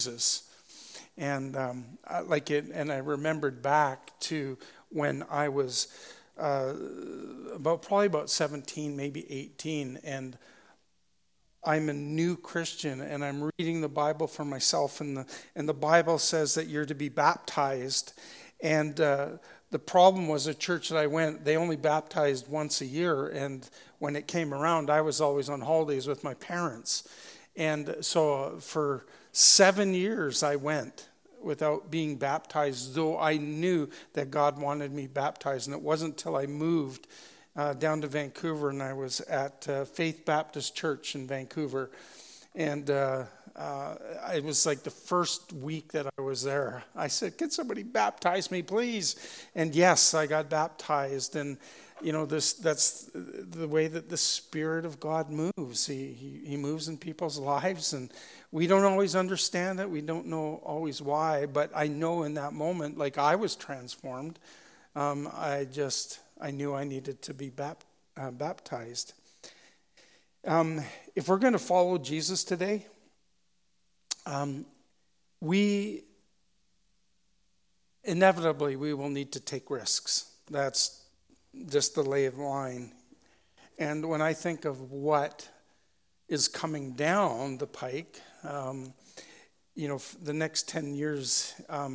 Jesus. And and I remembered back to when I was probably about 17, maybe 18, and I'm a new Christian, and I'm reading the Bible for myself, and the Bible says that you're to be baptized. And the problem was, a church that I went, they only baptized once a year, and when it came around, I was always on holidays with my parents. And so for 7 years I went without being baptized, though I knew that God wanted me baptized. And it wasn't until I moved down to Vancouver, and I was at Faith Baptist Church in Vancouver. And it was like the first week that I was there. I said, "Can somebody baptize me, please?" And yes, I got baptized. And that's the way that the Spirit of God moves. He moves in people's lives, and we don't always understand it. We don't know always why, but I know in that moment, like I was transformed. I knew I needed to be baptized. If we're going to follow Jesus today, we will need to take risks. That's just the lay of the line. And when I think of what is coming down the pike, the next 10 years,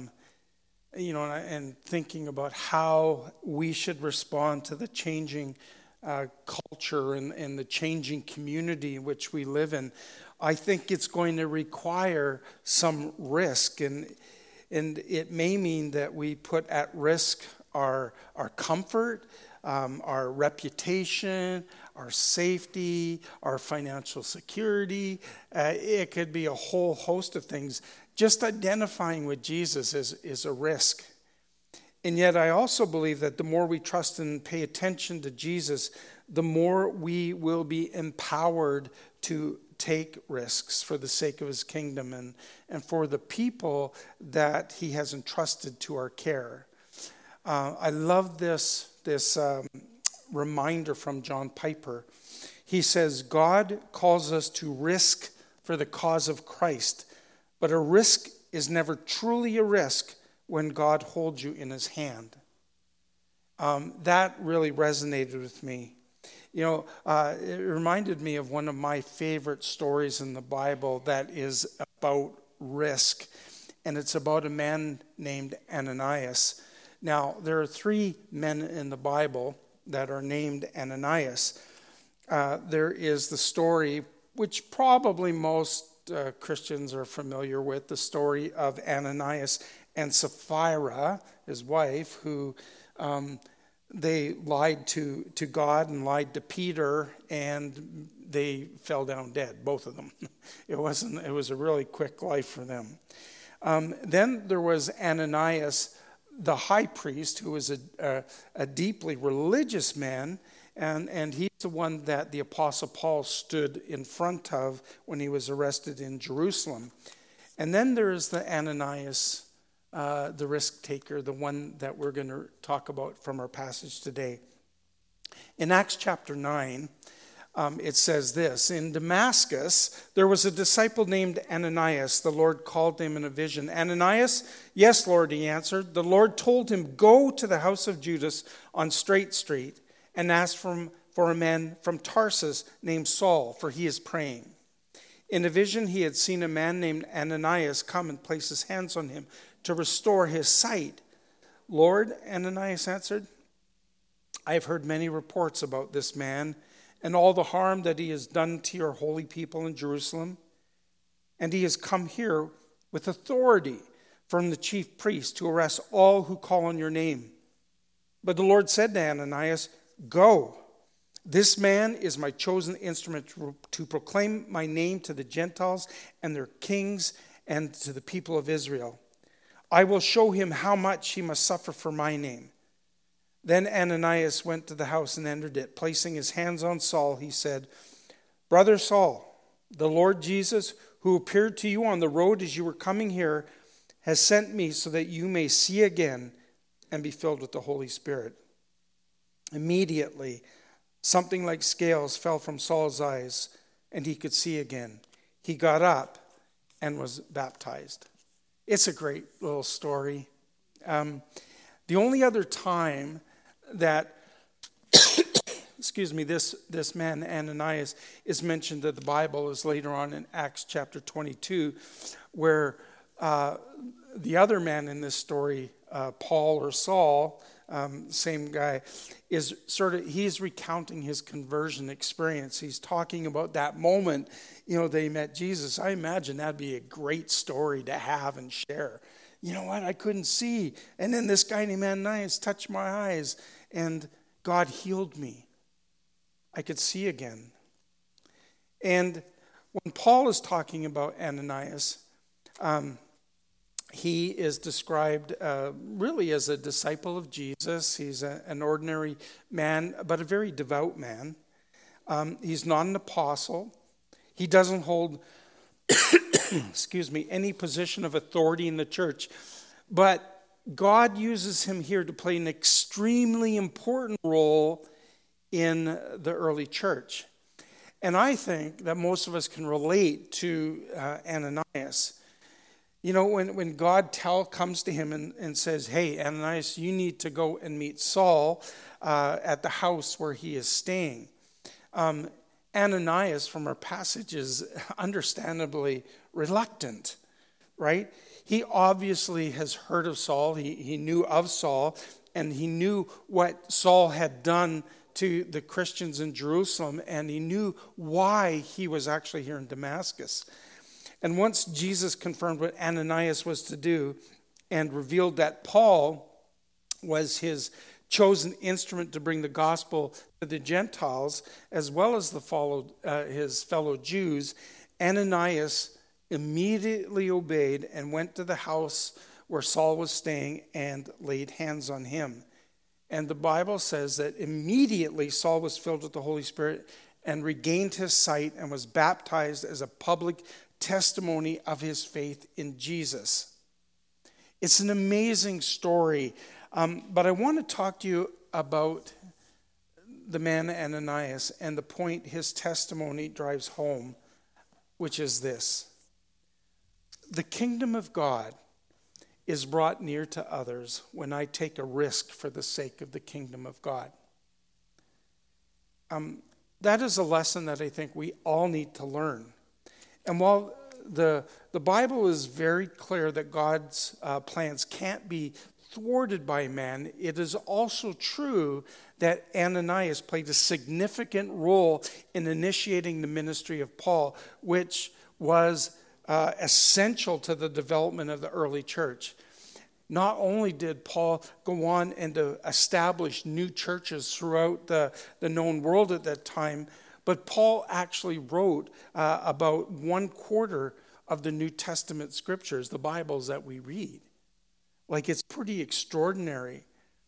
and thinking about how we should respond to the changing culture and the changing community in which we live in, I think it's going to require some risk, and it may mean that we put at risk our comfort, our reputation, our safety, our financial security. It could be a whole host of things. Just identifying with Jesus is a risk. And yet I also believe that the more we trust and pay attention to Jesus, the more we will be empowered to take risks for the sake of his kingdom and for the people that he has entrusted to our care. I love this reminder from John Piper. He says, God calls us to risk for the cause of Christ, but a risk is never truly a risk when God holds you in his hand. That really resonated with me. It reminded me of one of my favorite stories in the Bible that is about risk, and it's about a man named Ananias. Now, there are 3 men in the Bible that are named Ananias. There is the story, which probably most Christians are familiar with, the story of Ananias and Sapphira, his wife, who they lied to God and lied to Peter, and they fell down dead, both of them. It was a really quick life for them. Then there was Ananias, the high priest, who was a deeply religious man, and he's the one that the Apostle Paul stood in front of when he was arrested in Jerusalem. And then there's the Ananias, the risk taker, the one that we're going to talk about from our passage today. In Acts chapter 9, it says this: in Damascus, there was a disciple named Ananias. The Lord called him in a vision. Ananias? Yes, Lord, he answered. The Lord told him, go to the house of Judas on Straight Street and ask for a man from Tarsus named Saul, for he is praying. In a vision, he had seen a man named Ananias come and place his hands on him to restore his sight. Lord, Ananias answered, I have heard many reports about this man and all the harm that he has done to your holy people in Jerusalem. And he has come here with authority from the chief priest to arrest all who call on your name. But the Lord said to Ananias, go. This man is my chosen instrument to proclaim my name to the Gentiles and their kings and to the people of Israel. I will show him how much he must suffer for my name. Then Ananias went to the house and entered it. Placing his hands on Saul, he said, Brother Saul, the Lord Jesus, who appeared to you on the road as you were coming here, has sent me so that you may see again and be filled with the Holy Spirit. Immediately, something like scales fell from Saul's eyes, and he could see again. He got up and was baptized. It's a great little story. The only other time that this man Ananias is mentioned in the Bible is later on in Acts chapter 22, where the other man in this story, Paul or Saul, same guy, he's recounting his conversion experience. He's talking about that moment, they met Jesus. I imagine that'd be a great story to have and share. You know what? I couldn't see. And then this guy named Ananias touched my eyes and God healed me. I could see again. And when Paul is talking about Ananias, he is described really as a disciple of Jesus. He's an ordinary man, but a very devout man. He's not an apostle. He doesn't hold, any position of authority in the church. But God uses him here to play an extremely important role in the early church. And I think that most of us can relate to Ananias. When God comes to him and says, hey, Ananias, you need to go and meet Saul at the house where he is staying. Ananias, from our passage, is understandably reluctant, right? He obviously has heard of Saul. He knew of Saul, and he knew what Saul had done to the Christians in Jerusalem, and he knew why he was actually here in Damascus. And once Jesus confirmed what Ananias was to do and revealed that Paul was his chosen instrument to bring the gospel to the Gentiles, as well as his fellow Jews, Ananias immediately obeyed and went to the house where Saul was staying and laid hands on him. And the Bible says that immediately Saul was filled with the Holy Spirit and regained his sight and was baptized as a public testimony of his faith in Jesus. It's an amazing story, but I want to talk to you about the man Ananias and the point his testimony drives home, which is this. The kingdom of God is brought near to others when I take a risk for the sake of the kingdom of God. That is a lesson that I think we all need to learn. And while the Bible is very clear that God's plans can't be thwarted by man, it is also true that Ananias played a significant role in initiating the ministry of Paul, which was essential to the development of the early church. Not only did Paul go on and to establish new churches throughout the known world at that time, but Paul actually wrote about 1/4 of the New Testament scriptures, the Bibles that we read. Like, it's pretty extraordinary.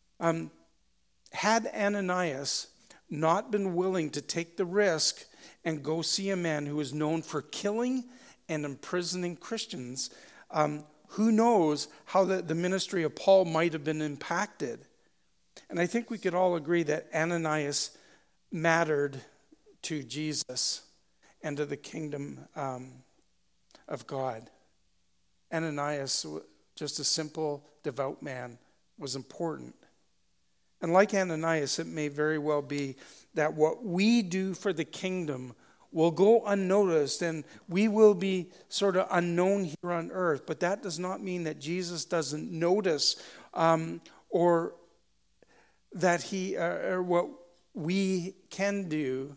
Had Ananias not been willing to take the risk and go see a man who was known for killing and imprisoning Christians, who knows how the ministry of Paul might have been impacted. And I think we could all agree that Ananias mattered to Jesus and to the kingdom of God. Ananias, just a simple, devout man, was important. And like Ananias, it may very well be that what we do for the kingdom will go unnoticed and we will be sort of unknown here on earth. But that does not mean that Jesus doesn't notice or that or what we can do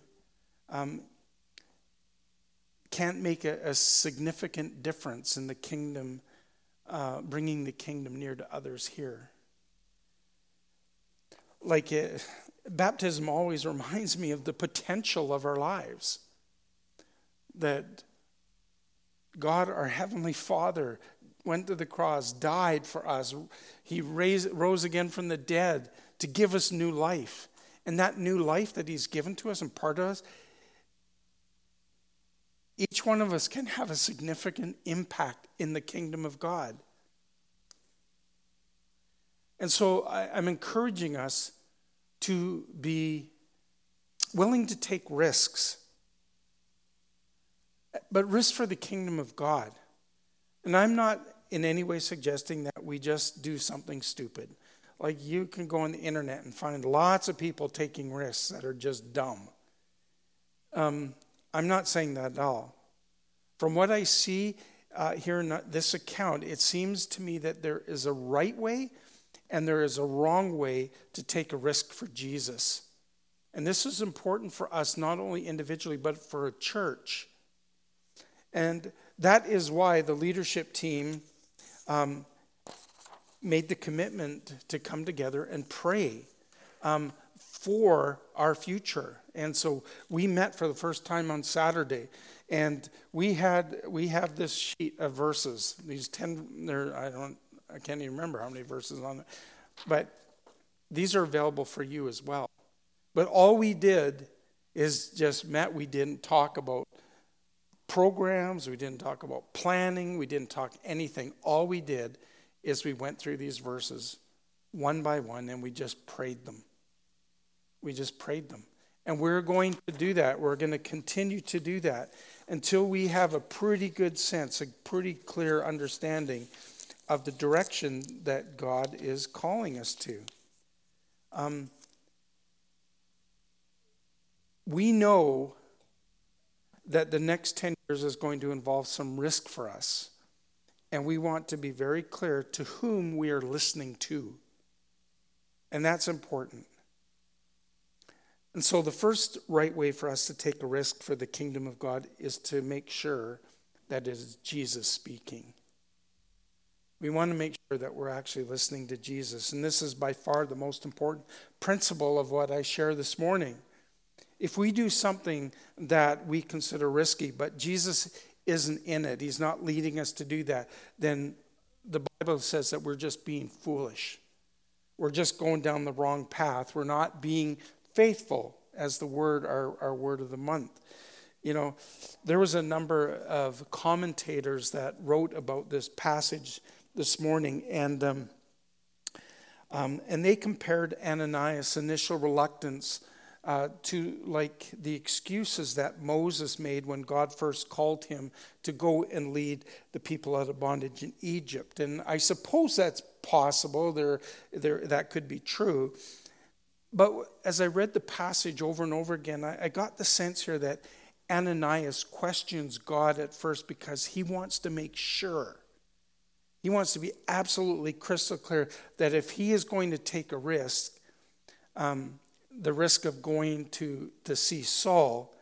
can't make a significant difference in the kingdom, bringing the kingdom near to others here. Baptism always reminds me of the potential of our lives. That God, our Heavenly Father, went to the cross, died for us. He rose again from the dead to give us new life. And that new life that He's given to us and part of us, each one of us can have a significant impact in the kingdom of God. And so I'm encouraging us to be willing to take risks, but risks for the kingdom of God. And I'm not in any way suggesting that we just do something stupid. Like, you can go on the internet and find lots of people taking risks that are just dumb. I'm not saying that at all. From what I see here in this account, it seems to me that there is a right way and there is a wrong way to take a risk for Jesus. And this is important for us, not only individually, but for a church. And that is why the leadership team made the commitment to come together and pray for our future. And so we met for the first time on Saturday, and we have this sheet of verses. These 10, I can't even remember how many verses on it, but these are available for you as well. But all we did is just met. We didn't talk about programs. We didn't talk about planning. We didn't talk anything. All we did is we went through these verses one by one, and we just prayed them. We just prayed them. And we're going to do that. We're going to continue to do that until we have a pretty good sense, a pretty clear understanding of the direction that God is calling us to. We know that the next 10 years is going to involve some risk for us. And we want to be very clear to whom we are listening to. And that's important. And so the first right way for us to take a risk for the kingdom of God is to make sure that it is Jesus speaking. We want to make sure that we're actually listening to Jesus. And this is by far the most important principle of what I share this morning. If we do something that we consider risky, but Jesus isn't in it, he's not leading us to do that, then the Bible says that we're just being foolish. We're just going down the wrong path. We're not being faithful, as the word, our word of the month. You know, there was a number of commentators that wrote about this passage this morning, and they compared Ananias' initial reluctance to like the excuses that Moses made when God first called him to go and lead the people out of bondage in Egypt. And I suppose that's possible. That could be true. But as I read the passage over and over again, I got the sense here that Ananias questions God at first because he wants to make sure. He wants to be absolutely crystal clear that if he is going to take a risk, the risk of going to see Saul,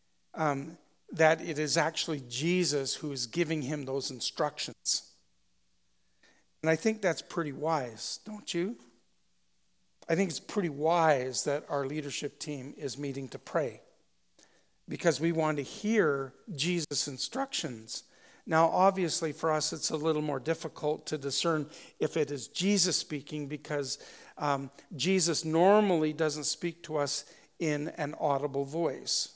that it is actually Jesus who is giving him those instructions. And I think that's pretty wise, don't you? I think it's pretty wise that our leadership team is meeting to pray because we want to hear Jesus' instructions. Now, obviously, for us, it's a little more difficult to discern if it is Jesus speaking because Jesus normally doesn't speak to us in an audible voice.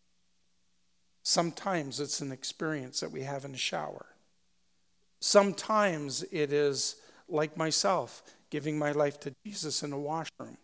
Sometimes it's an experience that we have in a shower. Sometimes it is like myself, giving my life to Jesus in a washroom,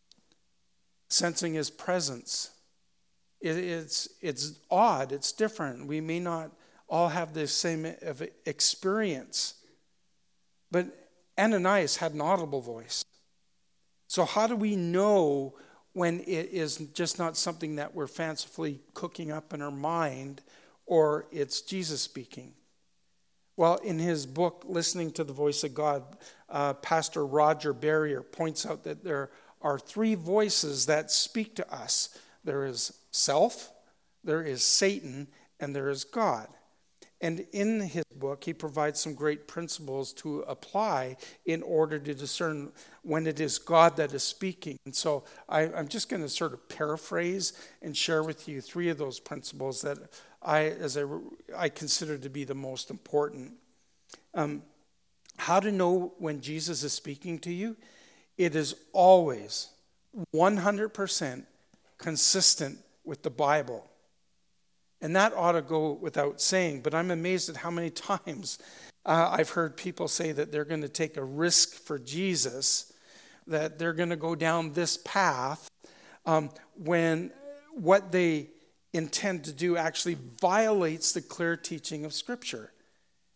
sensing his presence. It's odd, it's different. We may not all have the same experience. But Ananias had an audible voice. So how do we know when it is just not something that we're fancifully cooking up in our mind or it's Jesus speaking? Well, in his book, Listening to the Voice of God, Pastor Roger Barrier points out that there are three voices that speak to us. There is self, there is Satan, and there is God. And in his book, he provides some great principles to apply in order to discern when it is God that is speaking. And so I'm just going to sort of paraphrase and share with you three of those principles that I consider to be the most important. How to know when Jesus is speaking to you? It is always 100% consistent with the Bible. And that ought to go without saying, but I'm amazed at how many times I've heard people say that they're going to take a risk for Jesus, that they're going to go down this path when what they intend to do actually violates the clear teaching of Scripture.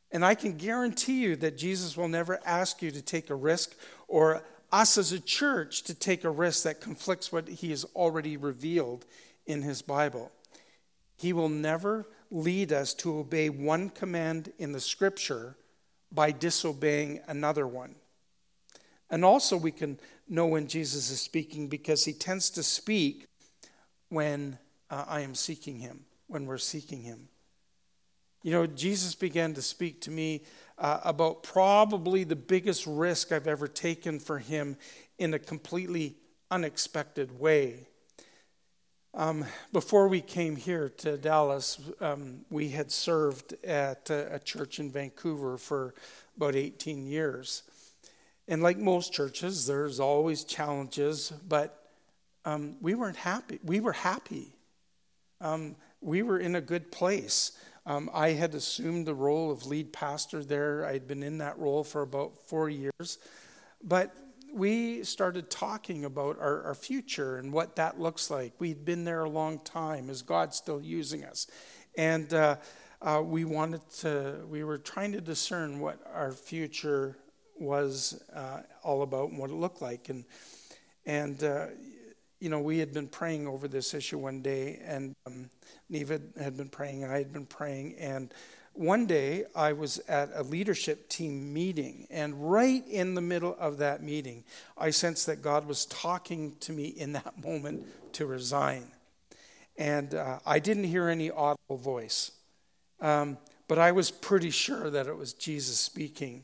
And I can guarantee you that Jesus will never ask you to take a risk, or us as a church to take a risk that conflicts what he has already revealed in his Bible. He will never lead us to obey one command in the scripture by disobeying another one. And also we can know when Jesus is speaking, because he tends to speak when I am seeking him, when we're seeking him. You know, Jesus began to speak to me about probably the biggest risk I've ever taken for him in a completely unexpected way. Before we came here to Dallas, we had served at a church in Vancouver for about 18 years. And like most churches, there's always challenges, but we weren't happy. We were happy. We were in a good place. I had assumed the role of lead pastor there. I'd been in that role for about 4 years. But we started talking about our future and what that looks like. We'd been there a long time. Is God still using us? And we were trying to discern what our future was all about and what it looked like. And we had been praying over this issue one day, and Neva had been praying, and I had been praying, and one day I was at a leadership team meeting, and right in the middle of that meeting, I sensed that God was talking to me in that moment to resign. And I didn't hear any audible voice, but I was pretty sure that it was Jesus speaking.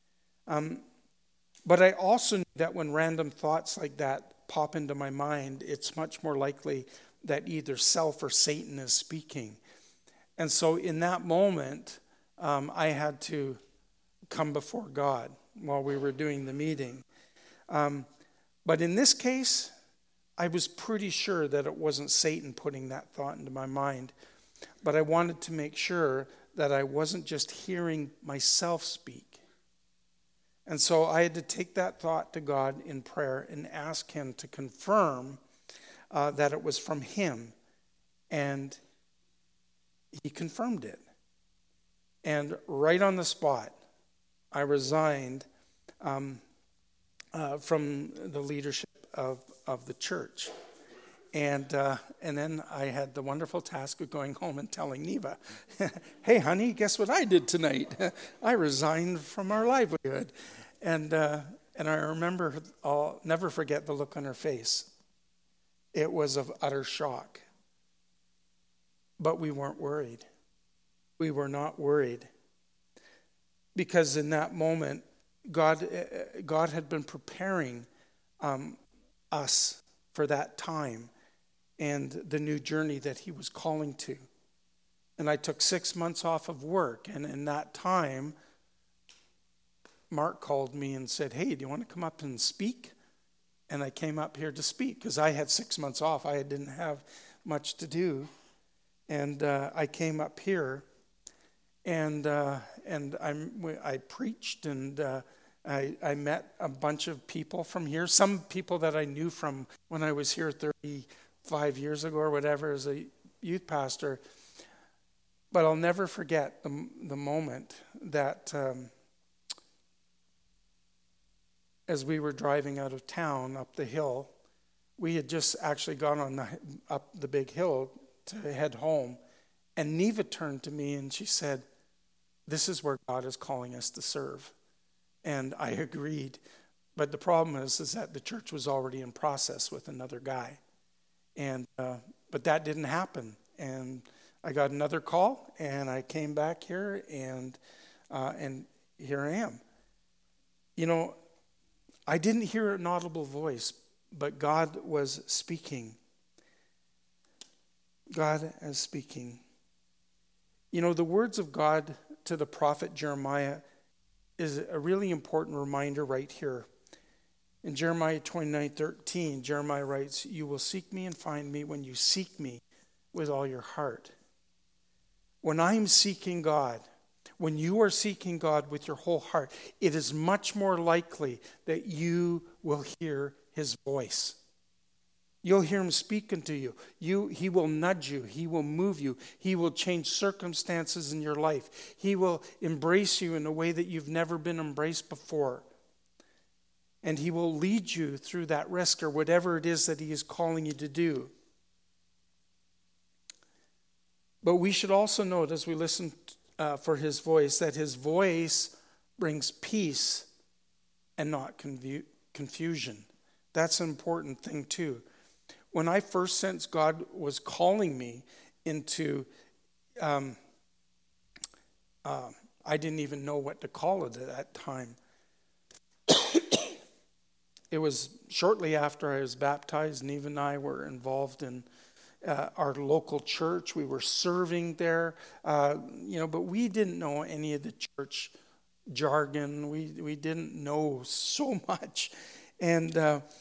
But I also knew that when random thoughts like that pop into my mind, it's much more likely that either self or Satan is speaking. And so in that moment, I had to come before God while we were doing the meeting. But in this case, I was pretty sure that it wasn't Satan putting that thought into my mind. But I wanted to make sure that I wasn't just hearing myself speak. And so I had to take that thought to God in prayer and ask him to confirm that it was from him. And he confirmed it. And right on the spot, I resigned from the leadership of the church. And then I had the wonderful task of going home and telling Neva, hey, honey, guess what I did tonight? I resigned from our livelihood. And I remember, I'll never forget the look on her face. It was of utter shock. But we weren't worried. We were not worried. Because in that moment, God had been preparing us for that time and the new journey that he was calling to. And I took 6 months off of work. And in that time, Mark called me and said, hey, do you want to come up and speak? And I came up here to speak because I had 6 months off. I didn't have much to do. And I came up here and I preached, and I met a bunch of people from here. Some people that I knew from when I was here 35 years ago or whatever as a youth pastor. But I'll never forget the moment that as we were driving out of town up the hill, we had just actually gone up the big hill to head home. And Neva turned to me and she said, this is where God is calling us to serve. And I agreed. But the problem is that the church was already in process with another guy. And but that didn't happen. And I got another call, and I came back here, and here I am. You know, I didn't hear an audible voice, but God was speaking. God is speaking. You know, the words of God to the prophet Jeremiah is a really important reminder right here. In Jeremiah 29:13, Jeremiah writes, you will seek me and find me when you seek me with all your heart. When I'm seeking God, when you are seeking God with your whole heart, it is much more likely that you will hear his voice. You'll hear him speaking to you. He will nudge you. He will move you. He will change circumstances in your life. He will embrace you in a way that you've never been embraced before. And he will lead you through that risk or whatever it is that he is calling you to do. But we should also note as we listen for his voice that his voice brings peace and not confusion. That's an important thing too. When I first sensed God was calling me into, I didn't even know what to call it at that time. It was shortly after I was baptized. Neve and I were involved in our local church. We were serving there, but we didn't know any of the church jargon. We didn't know so much, and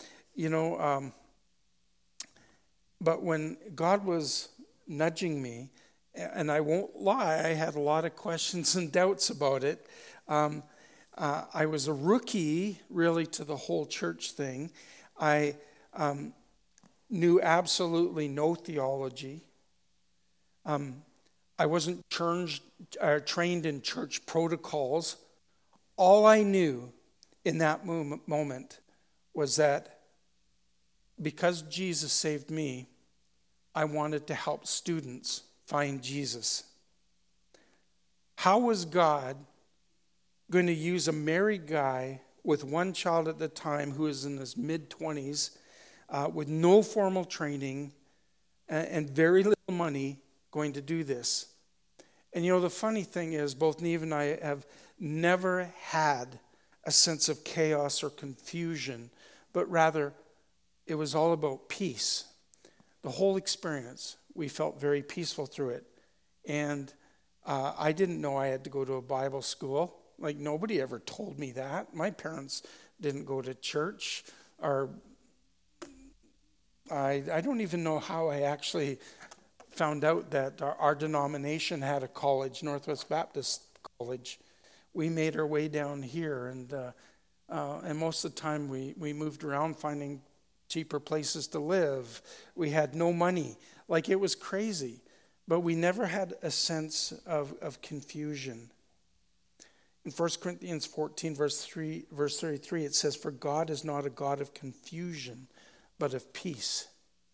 but when God was nudging me, and I won't lie, I had a lot of questions and doubts about it. I was a rookie, really, to the whole church thing. I knew absolutely no theology. I wasn't trained in church protocols. All I knew in that moment was that because Jesus saved me, I wanted to help students find Jesus. How was God going to use a married guy with one child at the time who was in his mid-20s with no formal training and very little money going to do this? And the funny thing is, both Neve and I have never had a sense of chaos or confusion, but rather it was all about peace. The whole experience, we felt very peaceful through it. And I didn't know I had to go to a Bible school. Like, nobody ever told me that. My parents didn't go to church. Or I don't even know how I actually found out that our denomination had a college, Northwest Baptist College. We made our way down here, and most of the time we moved around finding cheaper places to live. We had no money. Like, it was crazy. But we never had a sense of confusion. In 1 Corinthians 14, verse 33, it says, "For God is not a God of confusion, but of peace."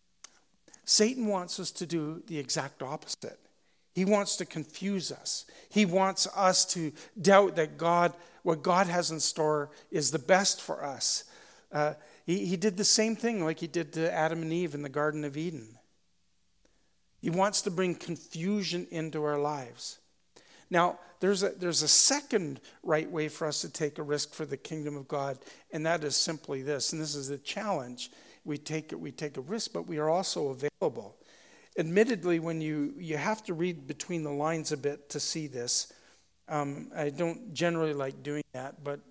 Satan wants us to do the exact opposite. He wants to confuse us. He wants us to doubt that what God has in store is the best for us. He did the same thing like he did to Adam and Eve in the Garden of Eden. He wants to bring confusion into our lives. Now, there's a second right way for us to take a risk for the kingdom of God, and that is simply this, and this is the challenge. We take a risk, but we are also available. Admittedly, when you have to read between the lines a bit to see this. I don't generally like doing that, but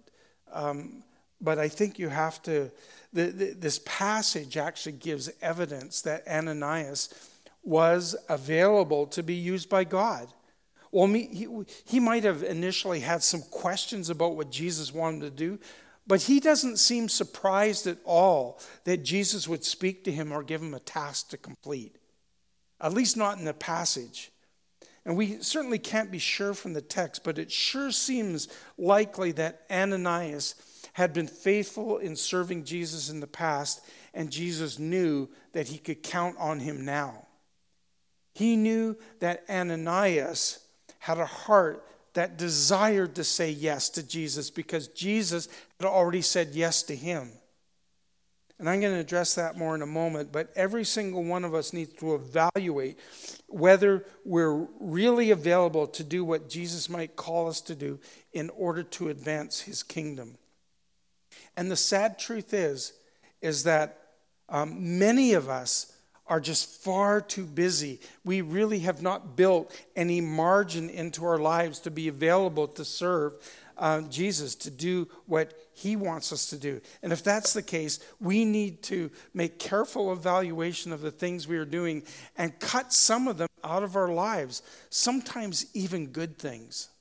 I think you have to. This passage actually gives evidence that Ananias was available to be used by God. Well, he might have initially had some questions about what Jesus wanted to do, but he doesn't seem surprised at all that Jesus would speak to him or give him a task to complete. At least not in the passage. And we certainly can't be sure from the text, but it sure seems likely that Ananias had been faithful in serving Jesus in the past, and Jesus knew that he could count on him now. He knew that Ananias had a heart that desired to say yes to Jesus because Jesus had already said yes to him. And I'm going to address that more in a moment, but every single one of us needs to evaluate whether we're really available to do what Jesus might call us to do in order to advance his kingdom. And the sad truth is that many of us are just far too busy. We really have not built any margin into our lives to be available to serve Jesus, to do what he wants us to do. And if that's the case, we need to make careful evaluation of the things we are doing and cut some of them out of our lives, sometimes even good things.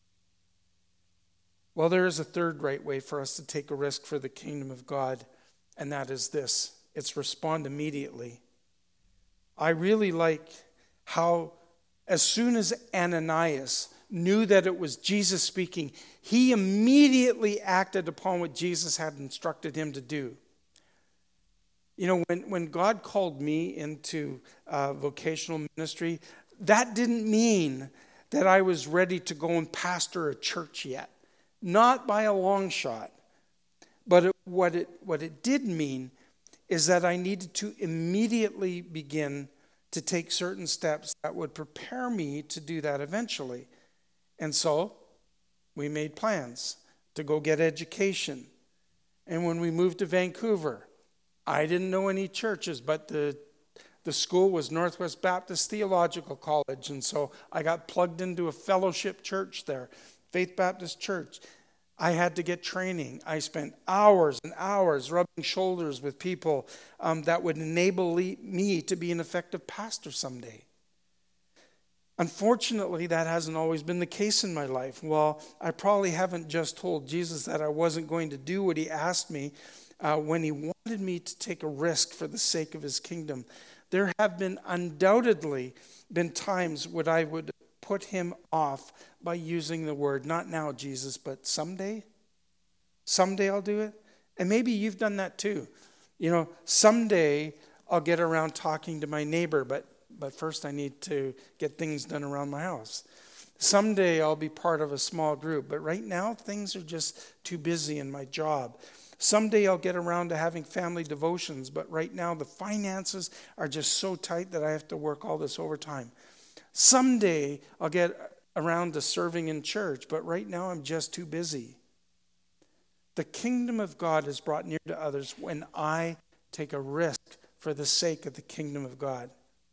Well, there is a third right way for us to take a risk for the kingdom of God, and that is this. It's respond immediately. I really like how as soon as Ananias knew that it was Jesus speaking, he immediately acted upon what Jesus had instructed him to do. You know, when God called me into vocational ministry, that didn't mean that I was ready to go and pastor a church yet. Not by a long shot. But what it did mean is that I needed to immediately begin to take certain steps that would prepare me to do that eventually. And so we made plans to go get education. And when we moved to Vancouver, I didn't know any churches, but the school was Northwest Baptist Theological College. And so I got plugged into a fellowship church there, Faith Baptist Church. I had to get training. I spent hours and hours rubbing shoulders with people that would enable me to be an effective pastor someday. Unfortunately, that hasn't always been the case in my life. Well, I probably haven't just told Jesus that I wasn't going to do what he asked me when he wanted me to take a risk for the sake of his kingdom. There have been undoubtedly been times when I would put him off by using the word, not now, Jesus, but someday. Someday I'll do it. And maybe you've done that too. You know, someday I'll get around talking to my neighbor, but first I need to get things done around my house. Someday I'll be part of a small group, but right now things are just too busy in my job. Someday I'll get around to having family devotions, but right now the finances are just so tight that I have to work all this overtime. Someday I'll get around to serving in church, but right now I'm just too busy. The kingdom of God is brought near to others when I take a risk for the sake of the kingdom of God.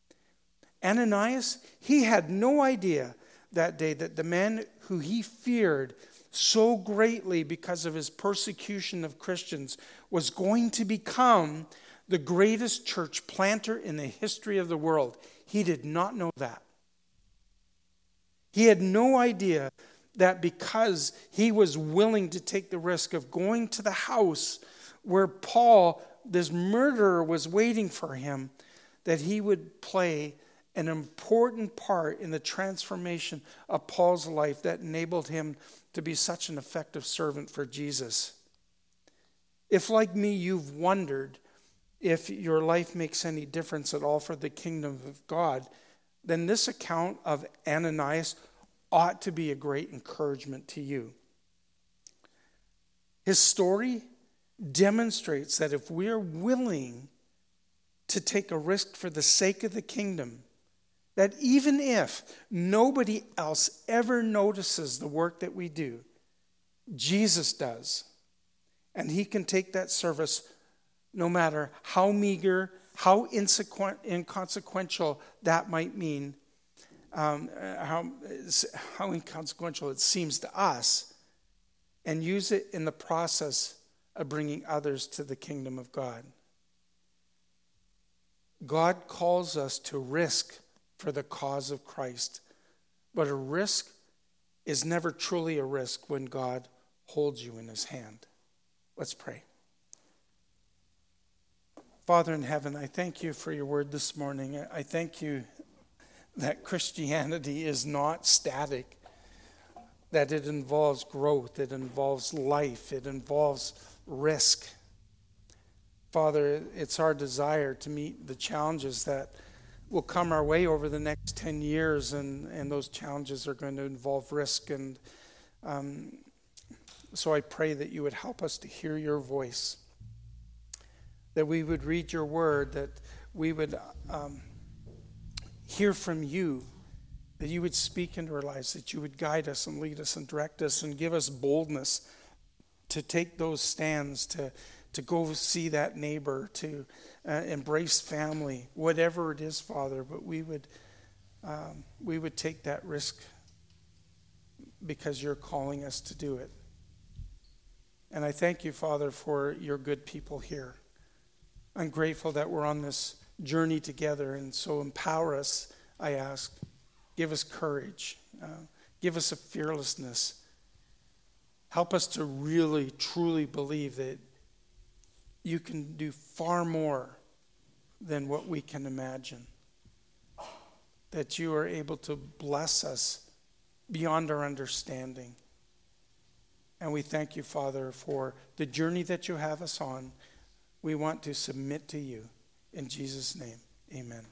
Ananias, he had no idea that day that the man who he feared so greatly because of his persecution of Christians was going to become the greatest church planter in the history of the world. He did not know that. He had no idea that because he was willing to take the risk of going to the house where Paul, this murderer, was waiting for him, that he would play an important part in the transformation of Paul's life that enabled him to be such an effective servant for Jesus. If, like me, you've wondered if your life makes any difference at all for the kingdom of God, then this account of Ananias ought to be a great encouragement to you. His story demonstrates that if we are willing to take a risk for the sake of the kingdom, that even if nobody else ever notices the work that we do, Jesus does. And he can take that service no matter how meager, how inconsequential that might mean, how inconsequential it seems to us, and use it in the process of bringing others to the kingdom of God. God calls us to risk for the cause of Christ. But a risk is never truly a risk when God holds you in his hand. Let's pray. Father in heaven, I thank you for your word this morning. I thank you that Christianity is not static, that it involves growth, it involves life, it involves risk. Father, it's our desire to meet the challenges that will come our way over the next 10 years, and those challenges are going to involve risk. And so I pray that you would help us to hear your voice, that we would read your word, that we would hear from you, that you would speak into our lives, that you would guide us and lead us and direct us and give us boldness to take those stands, to go see that neighbor, to embrace family, whatever it is, Father. But we would take that risk because you're calling us to do it. And I thank you, Father, for your good people here. I'm grateful that we're on this journey together, and so empower us, I ask. Give us courage. Give us a fearlessness. Help us to really, truly believe that you can do far more than what we can imagine. That you are able to bless us beyond our understanding. And we thank you, Father, for the journey that you have us on. We want to submit to you. In Jesus' name, amen.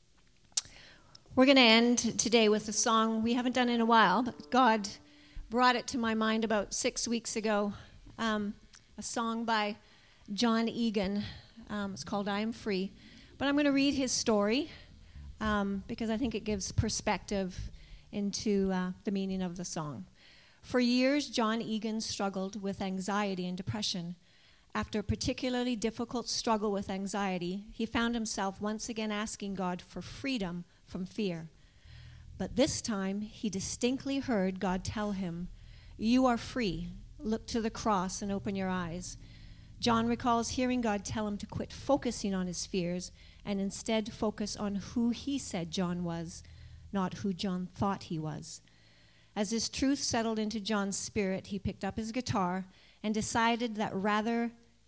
We're going to end today with a song we haven't done in a while, but God brought it to my mind about 6 weeks ago. A song by John Egan. It's called I Am Free. But I'm going to read his story because I think it gives perspective into the meaning of the song. For years, John Egan struggled with anxiety and depression. After a particularly difficult struggle with anxiety, he found himself once again asking God for freedom from fear. But this time, he distinctly heard God tell him, "You are free. Look to the cross and open your eyes." John recalls hearing God tell him to quit focusing on his fears and instead focus on who he said John was, not who John thought he was. As this truth settled into John's spirit, he picked up his guitar and decided that rather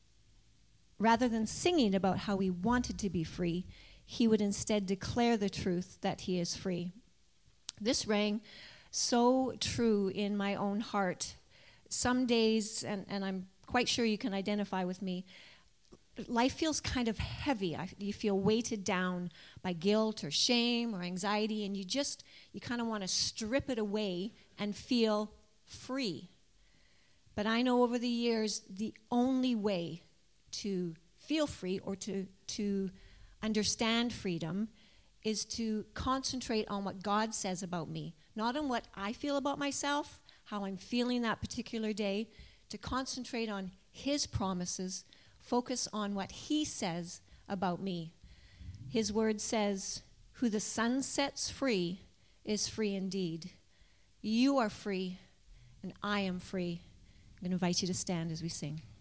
than singing about how he wanted to be free, he would instead declare the truth that he is free. This rang so true in my own heart. Some days, and I'm quite sure you can identify with me, life feels kind of heavy. You feel weighted down by guilt or shame or anxiety, and you kind of want to strip it away and feel free. But I know over the years, the only way to feel free or to understand freedom is to concentrate on what God says about me, not on what I feel about myself, how I'm feeling that particular day, to concentrate on His promises, focus on what He says about me. His word says, "Who the Son sets free is free indeed." You are free, and I am free. I'm going to invite you to stand as we sing.